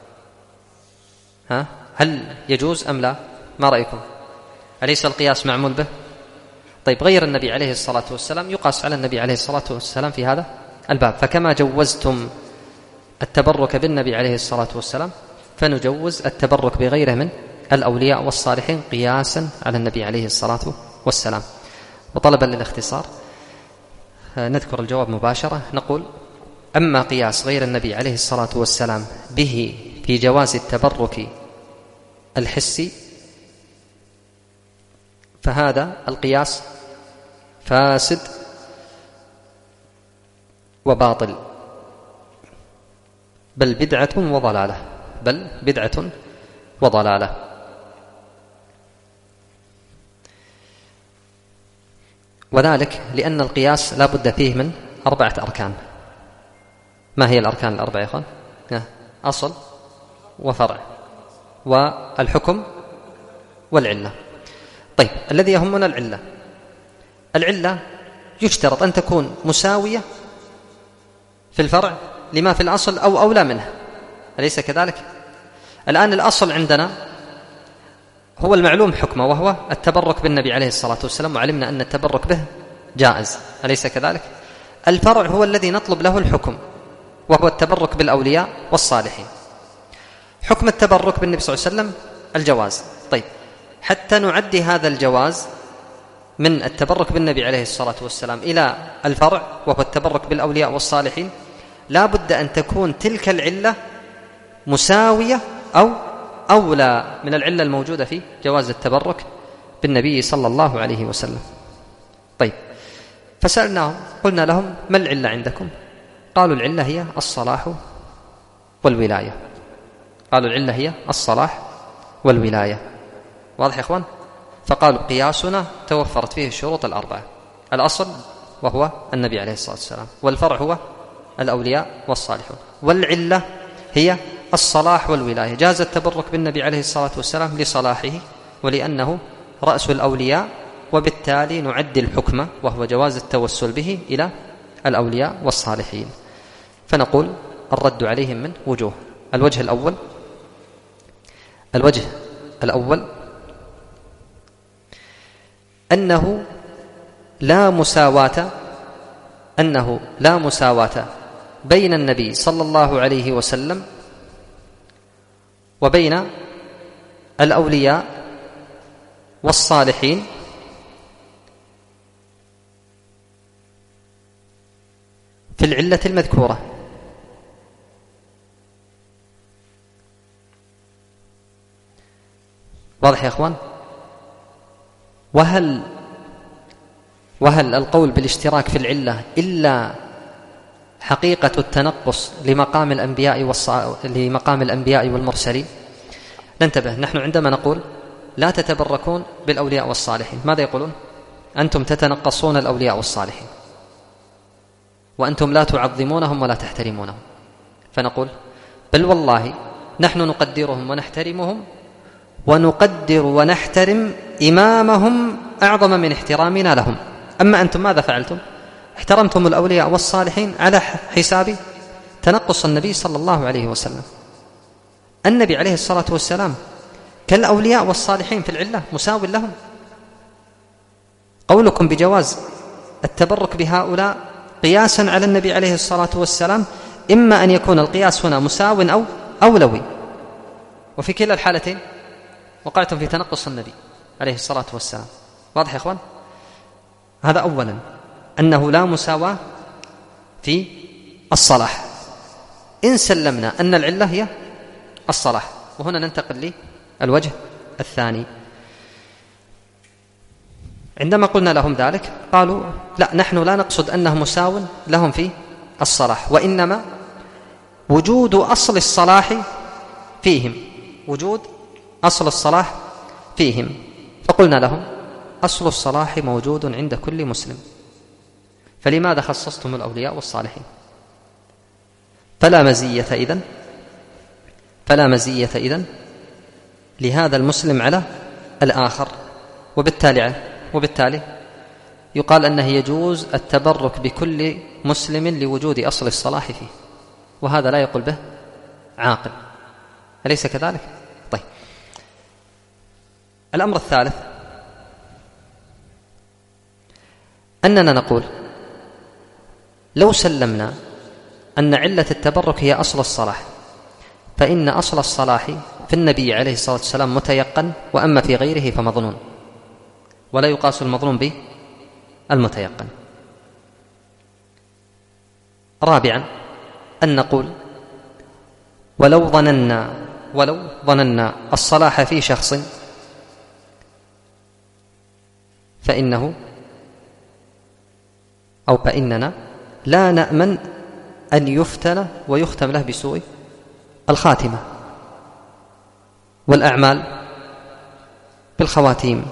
ها؟ هل يجوز أم لا؟ ما رأيكم؟ أليس القياس معمول به؟ طيب غير النبي عليه الصلاة والسلام يقاس على النبي عليه الصلاة والسلام في هذا الباب، فكما جوزتم التبرك بالنبي عليه الصلاة والسلام فنجوز التبرك بغيره من الأولياء والصالحين قياسا على النبي عليه الصلاة والسلام. وطلبا للاختصار نذكر الجواب مباشرة، نقول أما قياس غير النبي عليه الصلاة والسلام به في جواز التبرك الحسي فهذا القياس فاسد وباطل، بل بدعة وضلالة، بل بدعة وضلالة. وذلك لأن القياس لا بد فيه من أربعة أركان. ما هي الأركان الأربعة يا أخوان؟ أصل وفرع والحكم والعلة. طيب، الذي يهمنا العلة. العلة يشترط أن تكون مساوية في الفرع لما في الأصل أو أولى منه، أليس كذلك؟ الآن الأصل عندنا هو المعلوم حكمه، وهو التبرك بالنبي عليه الصلاة والسلام، وعلمنا أن التبرك به جائز، أليس كذلك؟ الفرع هو الذي نطلب له الحكم، وهو التبرك بالأولياء والصالحين. حكم التبرك بالنبي صلى الله عليه وسلم الجواز. طيب، حتى نعدي هذا الجواز من التبرك بالنبي عليه الصلاة والسلام إلى الفرع وهو التبرك بالأولياء والصالحين، لا بد أن تكون تلك العلة مساوية أو أولى من العلة الموجودة في جواز التبرك بالنبي صلى الله عليه وسلم. طيب، فسألناهم قلنا لهم: ما العلة عندكم؟ قالوا: العلة هي الصلاح والولاية. قالوا: العلة هي الصلاح والولاية. واضح يا إخوان؟ فقالوا: قياسنا توفرت فيه الشروط الأربعة: الأصل وهو النبي عليه الصلاة والسلام، والفرع هو الأولياء والصالحون، والعلة هي الصلاح والولاية. جاز التبرك بالنبي عليه الصلاة والسلام لصلاحه ولأنه رأس الأولياء، وبالتالي نعدي الحكم وهو جواز التوسل به إلى الأولياء والصالحين. فنقول الرد عليهم من وجوه. الوجه الأول الوجه الأول أنه لا مساواة أنه لا مساواة بين النبي صلى الله عليه وسلم وبين الأولياء والصالحين في العلة المذكورة. واضح يا أخوان؟ وهل وهل القول بالاشتراك في العلة إلا حقيقة التنقص لمقام الأنبياء والص... لمقام الأنبياء والمرسلين؟ ننتبه، نحن عندما نقول لا تتبركون بالأولياء والصالحين، ماذا يقولون؟ أنتم تتنقصون الأولياء والصالحين، وأنتم لا تعظمونهم ولا تحترمونهم. فنقول: بل والله نحن نقدرهم ونحترمهم، ونقدر ونحترم إمامهم أعظم من احترامنا لهم. أما أنتم ماذا فعلتم؟ احترمتم الأولياء والصالحين على حساب تنقص النبي صلى الله عليه وسلم. النبي عليه الصلاة والسلام كالأولياء والصالحين في العلة مساو لهم. قولكم بجواز التبرك بهؤلاء قياسا على النبي عليه الصلاة والسلام، إما أن يكون القياس هنا مساو أو أولوي، وفي كلا الحالتين وقعتم في تنقص النبي عليه الصلاة والسلام. واضح يا إخوان؟ هذا أولا، أنه لا مساواة في الصلاح، إن سلمنا أن العلة هي الصلاح. وهنا ننتقل للوجه الثاني. عندما قلنا لهم ذلك قالوا: لا، نحن لا نقصد أنه مساو لهم في الصلاح، وإنما وجود أصل الصلاح فيهم، وجود أصل الصلاح فيهم. فقلنا لهم: أصل الصلاح موجود عند كل مسلم، فلماذا خصصتم الأولياء والصالحين؟ فلا مزية إذن فلا مزية إذن لهذا المسلم على الآخر، وبالتالي وبالتالي يقال أنه يجوز التبرك بكل مسلم لوجود أصل الصلاح فيه، وهذا لا يقول به عاقل، أليس كذلك؟ طيب، الأمر الثالث أننا نقول: لو سلمنا أن علة التبرك هي أصل الصلاح، فإن أصل الصلاح في النبي عليه الصلاة والسلام متيقن، وأما في غيره فمظنون، ولا يقاس المظنون بالمتيقن. رابعا، أن نقول: ولو ظننا ولو ظننا الصلاح في شخص فإنه أو فإننا لا نأمن أن يفتن ويختم له بسوء الخاتمة، والأعمال بالخواتيم،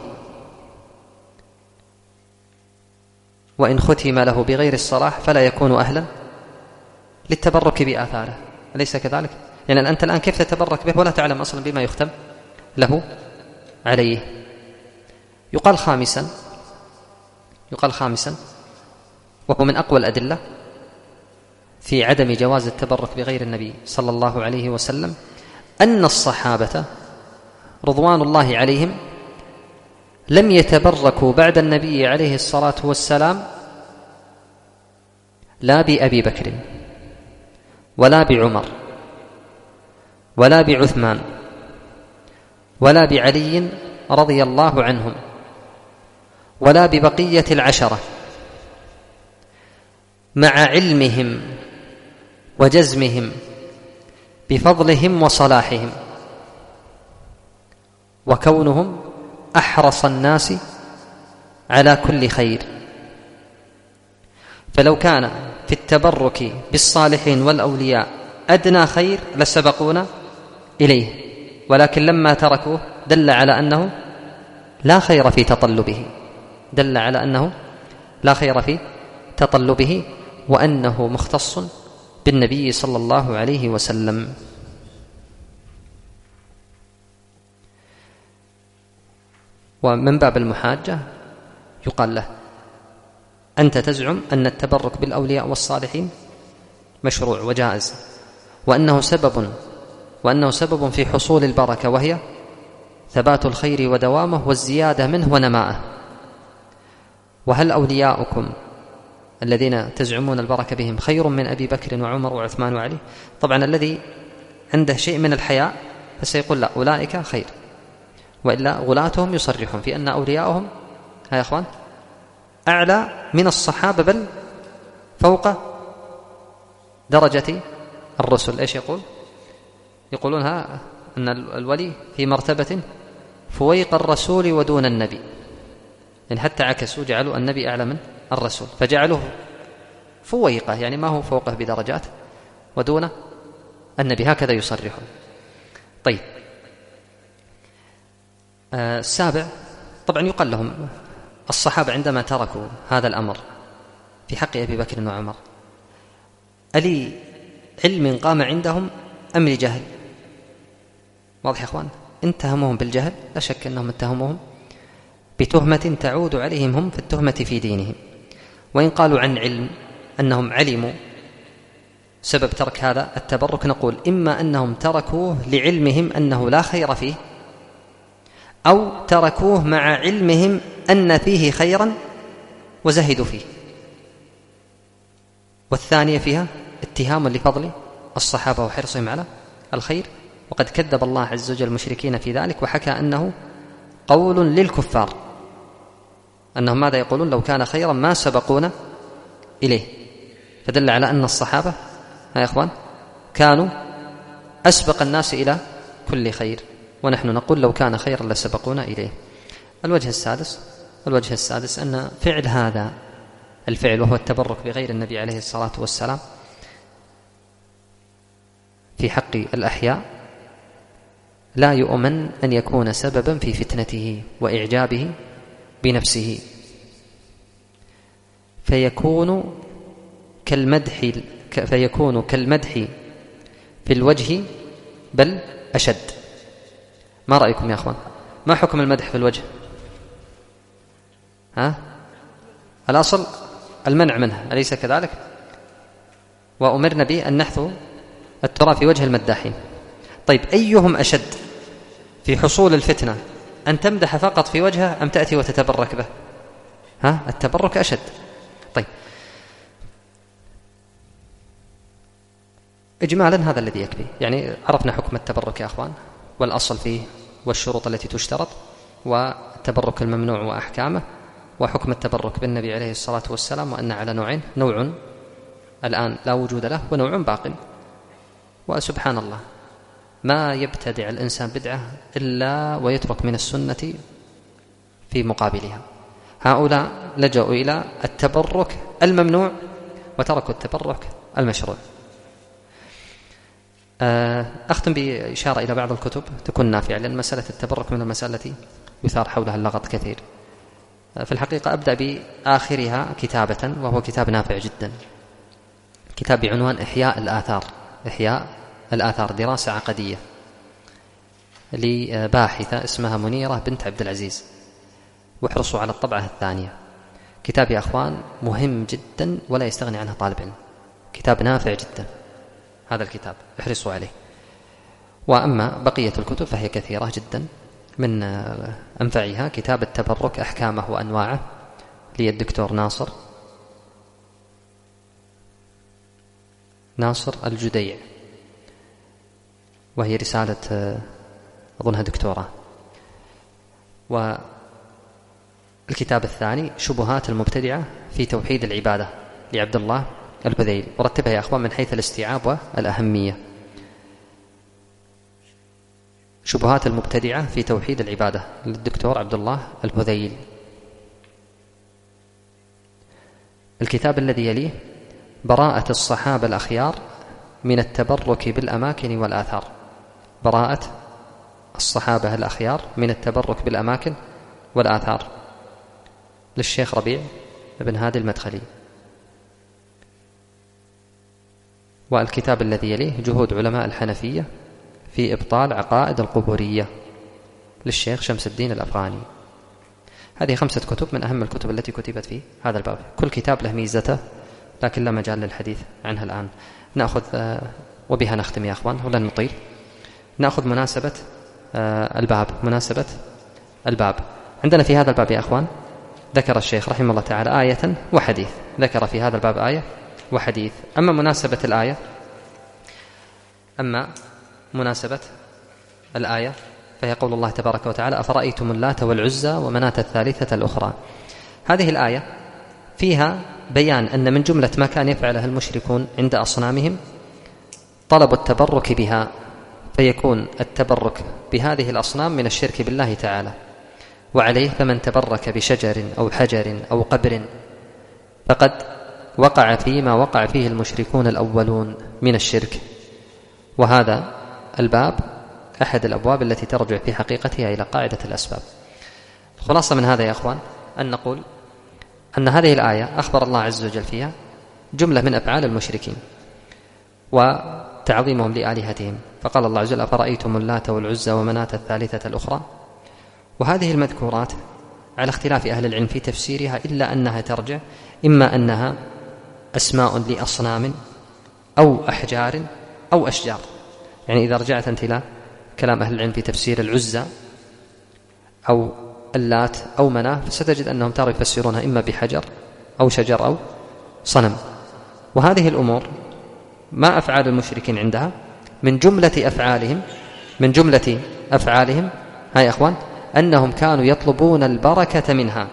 وإن ختم له بغير الصلاح فلا يكون أهلا للتبرك بآثاره، أليس كذلك؟ يعني أنت الآن كيف تتبرك به ولا تعلم أصلا بما يختم له عليه؟ يقال خامسا يقال خامسا وهو من أقوى الأدلة في عدم جواز التبرك بغير النبي صلى الله عليه وسلم أن الصحابة رضوان الله عليهم لم يتبركوا بعد النبي عليه الصلاة والسلام لا بأبي بكر ولا بعمر ولا بعثمان ولا بعلي رضي الله عنهم ولا ببقية العشرة، مع علمهم وجزمهم بفضلهم وصلاحهم، وكونهم أحرص الناس على كل خير. فلو كان في التبرك بالصالحين والأولياء أدنى خير لسبقونا إليه، ولكن لما تركوه دل على أنه لا خير في تطلبه دل على أنه لا خير في تطلبه وأنه مختص بالنبي صلى الله عليه وسلم. ومن باب المحاجة يقال له: أنت تزعم أن التبرك بالأولياء والصالحين مشروع وجائز، وأنه سبب وأنه سبب في حصول البركة، وهي ثبات الخير ودوامه والزيادة منه ونماءه، وهل أولياؤكم الذين تزعمون البركة بهم خير من أبي بكر وعمر وعثمان وعلي؟ طبعا الذي عنده شيء من الحياء فسيقول لا، أولئك خير، وإلا غلاتهم يصرحون في أن أولياؤهم ها يا أخوان أعلى من الصحابة، بل فوق درجة الرسل. إيش يقول؟ يقولون ها أن الولي في مرتبة فويق الرسول ودون النبي، يعني حتى عكسوا، جعلوا النبي أعلى من الرسول فجعلوه فويقة، يعني ما هو فوقه بدرجات، ودون النبي، هكذا يصرحون. طيب آه السابع، طبعا يقال لهم الصحابة عندما تركوا هذا الأمر في حق أبي بكر وعمر ألي علم قام عندهم أم لجهل؟ واضح يا أخوان؟ إن اتهموهم بالجهل لا شك أنهم اتهموهم بتهمة تعود عليهم هم في التهمة في دينهم، وإن قالوا عن علم أنهم علموا سبب ترك هذا التبرك، نقول إما أنهم تركوه لعلمهم أنه لا خير فيه، أو تركوه مع علمهم أن فيه خيرا وزهدوا فيه، والثانية فيها اتهام لفضل الصحابة وحرصهم على الخير، وقد كذب الله عز وجل المشركين في ذلك، وحكى أنه قول للكفار أنهم ماذا يقولون؟ لو كان خيرا ما سبقونا إليه، فدل على أن الصحابة يا إخوان كانوا أسبق الناس إلى كل خير، ونحن نقول لو كان خيرا لسبقونا إليه. الوجه السادس الوجه السادس أن فعل هذا الفعل وهو التبرك بغير النبي عليه الصلاة والسلام في حق الأحياء لا يؤمن أن يكون سببا في فتنته وإعجابه بنفسه، فيكون كالمدح فيكون كالمدح في الوجه بل أشد. ما رأيكم يا أخوان؟ ما حكم المدح في الوجه؟ ها؟ الأصل المنع منه، أليس كذلك؟ وأمرنا به أن نحثو الترى في وجه المداحين. طيب أيهم أشد في حصول الفتنة، أن تمدح فقط في وجهه أم تأتي وتتبرك به؟ ها؟ التبرك أشد. طيب إجمالا هذا الذي يكفي، يعني عرفنا حكم التبرك يا أخوان والأصل فيه والشروط التي تشترط والتبرك الممنوع وأحكامه، وحكم التبرك بالنبي عليه الصلاة والسلام، وأن على نوعين، نوع الآن لا وجود له ونوع باق. وسبحان الله ما يبتدع الإنسان بدعة إلا ويترك من السنة في مقابلها. هؤلاء لجأوا إلى التبرك الممنوع وتركوا التبرك المشروع. أختم بإشارة إلى بعض الكتب تكون نافعة، لأن مسألة التبرك من المسألة التي يثار حولها اللغط كثير. في الحقيقة أبدأ بآخرها كتابة، وهو كتاب نافع جدا، كتاب بعنوان إحياء الآثار، إحياء الآثار، دراسة عقدية لباحثة اسمها منيرة بنت عبد العزيز، واحرصوا على الطبعة الثانية. كتاب يا أخوان مهم جدا ولا يستغني عنه طالب علم، كتاب نافع جدا هذا الكتاب، احرصوا عليه. وأما بقية الكتب فهي كثيرة جدا، من أنفعها كتاب التبرك أحكامه وأنواعه للدكتور ناصر ناصر الجديع، وهي رسالة أظنها دكتوراه. والكتاب الثاني شبهات المبتدعة في توحيد العبادة لعبد الله البذيل، ورتبها يا أخوان من حيث الاستيعاب والأهمية. شبهات المبتدعة في توحيد العبادة للدكتور عبد الله البذيل. الكتاب الذي يليه براءة الصحابة الأخيار من التبرك بالأماكن والآثار، براءة الصحابة الأخيار من التبرك بالأماكن والآثار للشيخ ربيع بن هادي المدخلي. والكتاب الذي يليه جهود علماء الحنفية في إبطال عقائد القبورية للشيخ شمس الدين الأفغاني. هذه خمسة كتب من أهم الكتب التي كتبت في هذا الباب، كل كتاب له ميزته لكن لا مجال للحديث عنها الآن. نأخذ وبها نختم يا أخوان ولن نطيل، نأخذ مناسبة الباب. مناسبة الباب عندنا في هذا الباب يا أخوان ذكر الشيخ رحمه الله تعالى آية وحديث، ذكر في هذا الباب آية وحديث. أما مناسبة الآية أما مناسبة الآية فهي قول الله تبارك وتعالى أفرأيتم اللات والعزى ومناة الثالثة الأخرى. هذه الآية فيها بيان أن من جملة ما كان يفعله المشركون عند أصنامهم طلب التبرك بها، فيكون التبرك بهذه الأصنام من الشرك بالله تعالى. وعليه فمن تبرك بشجر أو حجر أو قبر فقد وقع فيما وقع فيه المشركون الأولون من الشرك. وهذا الباب أحد الأبواب التي ترجع في حقيقتها إلى قاعدة الأسباب. الخلاصة من هذا يا أخوان أن نقول أن هذه الآية أخبر الله عز وجل فيها جملة من أفعال المشركين وتعظيمهم لآلهتهم، فقال الله عز وجل أفرأيتم اللات والعزى ومناة الثالثة الأخرى. وهذه المذكورات على اختلاف أهل العلم في تفسيرها إلا أنها ترجع إما أنها أسماء لأصنام أو أحجار أو أشجار. يعني إذا رجعت أنت إلى كلام أهل العلم في تفسير العزى أو اللات أو مناه فستجد أنهم ترى يفسرونها إما بحجر أو شجر أو صنم. وهذه الأمور ما أفعال المشركين عندها من جملة أفعالهم من جملة أفعالهم هاي أخوان أنهم كانوا يطلبون البركة منها.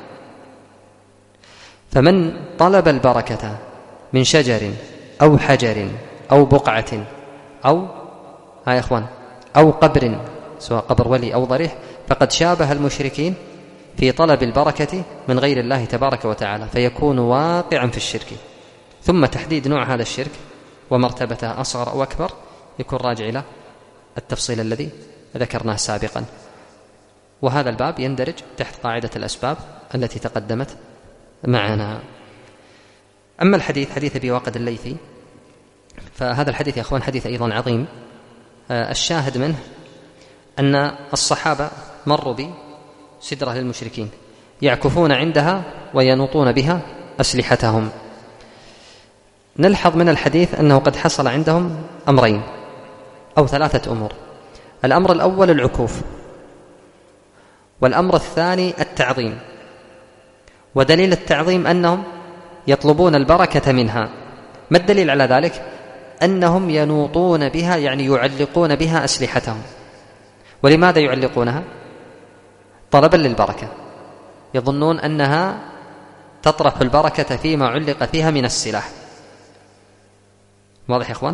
فمن طلب البركة من شجر أو حجر أو بقعة أو هاي أخوان أو قبر، سواء قبر ولي أو ضريح، فقد شابه المشركين في طلب البركة من غير الله تبارك وتعالى، فيكون واقعا في الشرك. ثم تحديد نوع هذا الشرك ومرتبته أصغر أو أكبر يكون راجع إلى التفصيل الذي ذكرناه سابقا. وهذا الباب يندرج تحت قاعدة الأسباب التي تقدمت معنا. أما الحديث حديث أبي واقد الليثي فهذا الحديث يا أخوان حديث أيضا عظيم. الشاهد منه أن الصحابة مروا بسدرة للمشركين يعكفون عندها وينوطون بها أسلحتهم. نلحظ من الحديث أنه قد حصل عندهم أمرين أو ثلاثة أمور. الأمر الأول العكوف، والأمر الثاني التعظيم. ودليل التعظيم أنهم يطلبون البركة منها. ما الدليل على ذلك؟ أنهم ينوطون بها، يعني يعلقون بها أسلحتهم. ولماذا يعلقونها؟ طلبا للبركة، يظنون أنها تطرح البركة فيما علق فيها من السلاح. واضح يا إخوان؟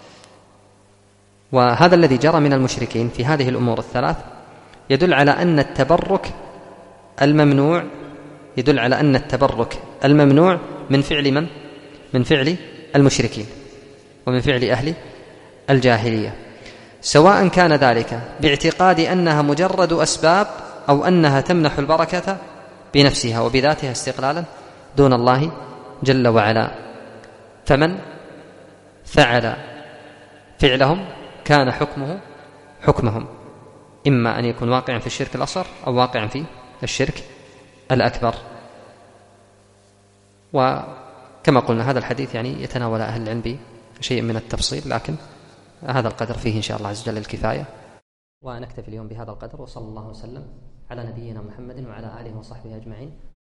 وهذا الذي جرى من المشركين في هذه الأمور الثلاث يدل على أن التبرك الممنوع يدل على أن التبرك الممنوع من فعل من؟ من فعل المشركين ومن فعل أهل الجاهلية، سواء كان ذلك باعتقاد أنها مجرد أسباب أو أنها تمنح البركة بنفسها وبذاتها استقلالا دون الله جل وعلا. فمن فعل فعلهم كان حكمه حكمهم، إما أن يكون واقعا في الشرك الأصغر أو واقعا في الشرك الأكبر. وكما قلنا هذا الحديث يعني يتناول أهل العلم بشيء من التفصيل، لكن هذا القدر فيه إن شاء الله عز وجل الكفاية، ونكتفي اليوم بهذا القدر، وصلى الله وسلم على نبينا محمد وعلى آله وصحبه أجمعين.